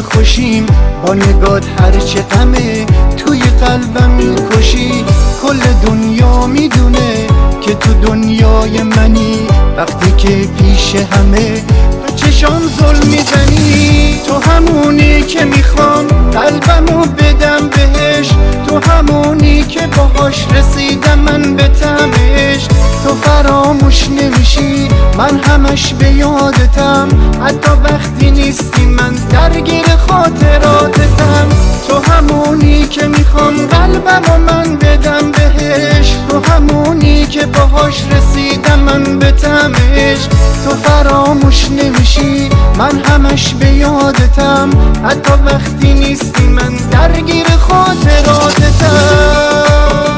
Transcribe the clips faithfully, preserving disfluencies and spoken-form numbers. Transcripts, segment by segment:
خوشیم، با نگات هرچه غمه توی قلبم میکشی. کل دنیا میدونه که تو دنیای منی، وقتی که پیش همه تو چشام ظلم میزنی. تو همونی که میخوام قلبمو بدم بهش، تو همونی که باهاش رسیدم من به طعمش. تو فراموش نمیشی من همش به یادتم، حتی وقتی نیستی من درگیر خاطراتتم. تو همونی که میخوام قلبمو من بدم بهش، تو همونی که باهاش رسیدم من به طعمش. تو فراموش نمیشی من همش به یادتم، حتی وقتی نیستی من درگیر خاطراتتم.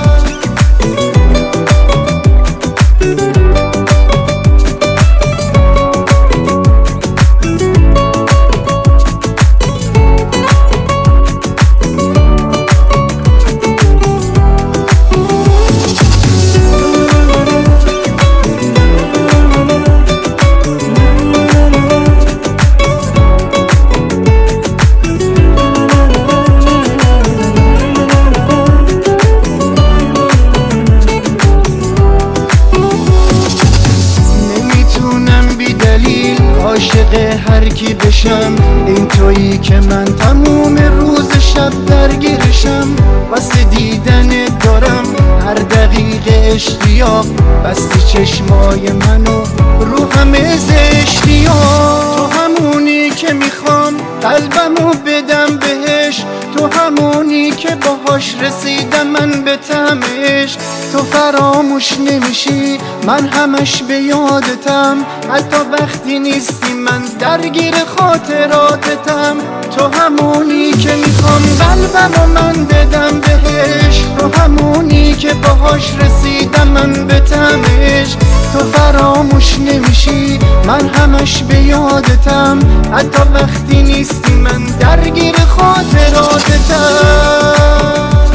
عاشق هر کی بشم، این تویی که من تموم روز شب درگیرشم. واسه دیدنت دارم هر دقیقه اشتیاق، بستی چشمای منو رو همه اشتیاق. تو همونی که میخوام قلبمو بدم بهش، تو همونی که باهاش رسیدم من به طعمش. تو فراموش نمیشی من همش به یادتم، حتی وقتی نیستی من درگیر خاطراتتم. تو همونی که میخوام قلبمو من بدم بهش، تو همونی که باهاش رسیدم من به طعمش. تو فراموش نمیشی من همش به یادتم، حتی وقتی نیستی من درگیر خاطراتتم.